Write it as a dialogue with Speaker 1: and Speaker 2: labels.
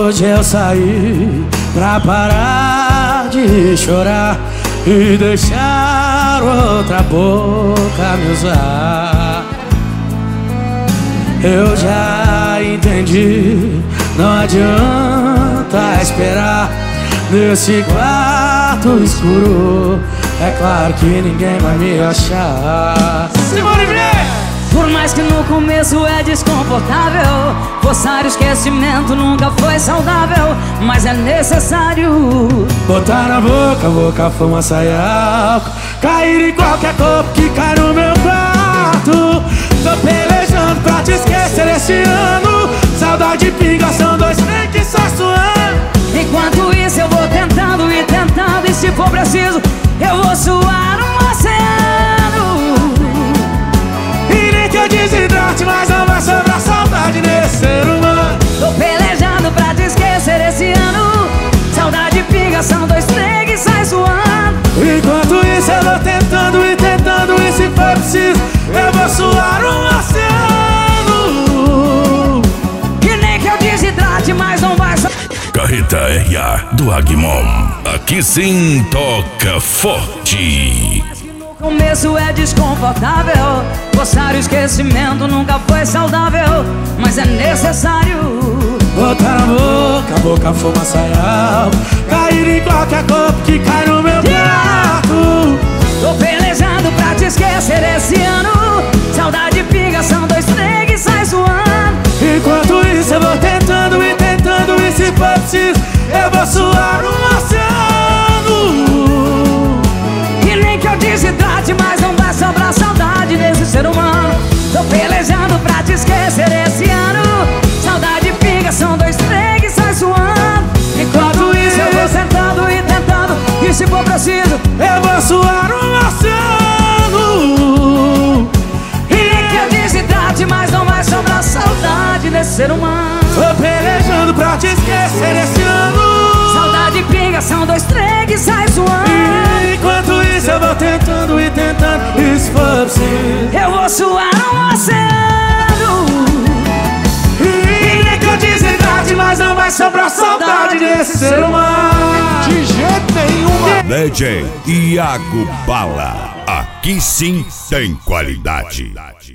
Speaker 1: Hoje eu saí pra parar de chorar e deixar outra boca me usar. Eu já entendi, não adianta esperar nesse quarto escuro. É claro que ninguém vai me achar. Simone Bré!
Speaker 2: Por mais que no começo é desconfortável, forçar o esquecimento nunca foi saudável, mas é necessário
Speaker 1: botar na boca, fumaça e álcool, cair em qualquer corpo que cai no meu quarto. Tô pelejando pra te esquecer esse ano. Saudade pinga, são dois trem que só suando.
Speaker 2: Enquanto isso eu vou tentando e tentando, e se for preciso eu vou suar um oceano.
Speaker 1: E nem que eu desidrate, mas não vai sobrar saudade nesse ser humano.
Speaker 2: Tô pelejando pra te esquecer esse ano. Saudade pinga, são dois trem que sai suando.
Speaker 1: Enquanto isso eu vou tentando e tentando, e se for preciso eu vou suar um oceano.
Speaker 2: E nem que eu desidrate, mas não vai sobrar.
Speaker 3: Carreta RA do Agmon. Aqui sim toca forte.
Speaker 2: No começo é desconfortável, forçar o esquecimento nunca foi saudável, mas é necessário
Speaker 1: botar na boca, fumaça e álcool, cair em qualquer corpo que cai no meu quarto.
Speaker 2: Tô pelejando pra te esquecer esse ano. Saudade pinga, são dois trem que sai suando.
Speaker 1: Enquanto isso eu vou tentando e tentando, e se for preciso eu vou suar um oceano.
Speaker 2: E nem que eu desidrate, mas não vai sobrar saudade nesse ser humano. Tô pelejando pra te esquecer esse ano. Saudade pinga, são dois trem que sai suando. Enquanto isso eu vou sentando e tentando, e se for preciso
Speaker 1: eu vou suar um oceano.
Speaker 2: e nem que eu desidrate, mas não vai sobrar saudade nesse ser humano.
Speaker 1: Tô pelejando pra te esquecer esse ano.
Speaker 2: Saudade pinga, são dois trem que sai suando.
Speaker 1: Enquanto isso eu vou tentando e tentando, e se for preciso
Speaker 2: eu vou suar um oceano.
Speaker 1: e nem que eu desidrate, mas não vai sobrar saudade desse ser humano.
Speaker 4: De jeito nenhuma.
Speaker 3: DJ Iago Bala. Aqui sim tem qualidade.